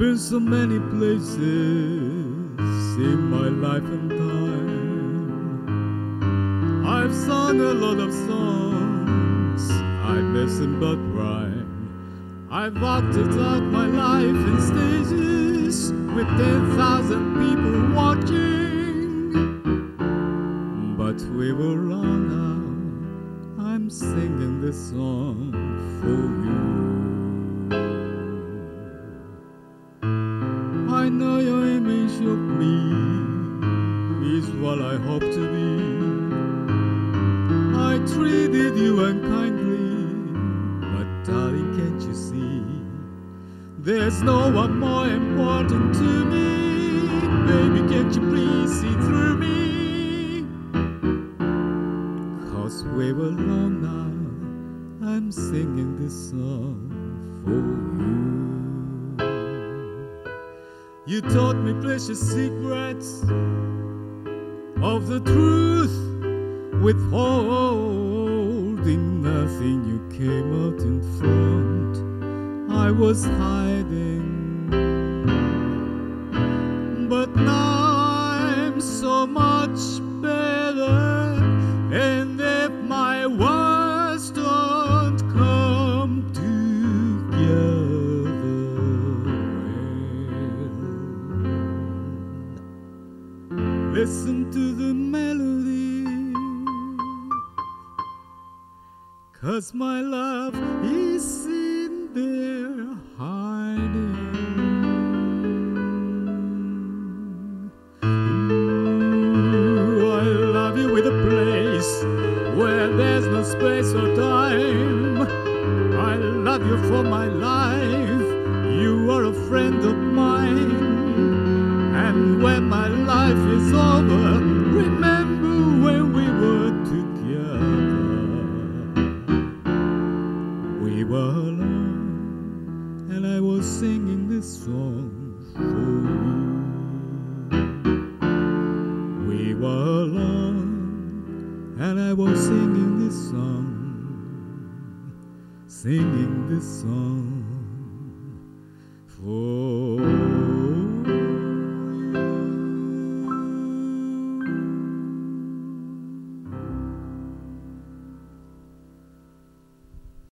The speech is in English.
been so many places in my life and time. I've sung a lot of songs I mustn't but rhyme. I've walked it out my life in stages with 10,000 people watching. But we were wrong now. I'm singing this song for you. I know your image of me is what I hope to be. I treated you unkindly, but darling, can't you see? There's no one more important to me. Baby, can't you please see through me? 'Cause we were alone now. I'm singing this song for you. You taught me precious secrets of the truth, withholding nothing. You came out in front, I was hiding. But now I'm so much better, and if my words don't come together, listen to the melody, 'cause my love is in there hiding. Ooh, I love you with a place where there's no space or time. I love you for my life. You are a friend of mine. And when my life is over, remember when we were together. We were alone, and I was singing this song for you. We were alone, and I was singing this song for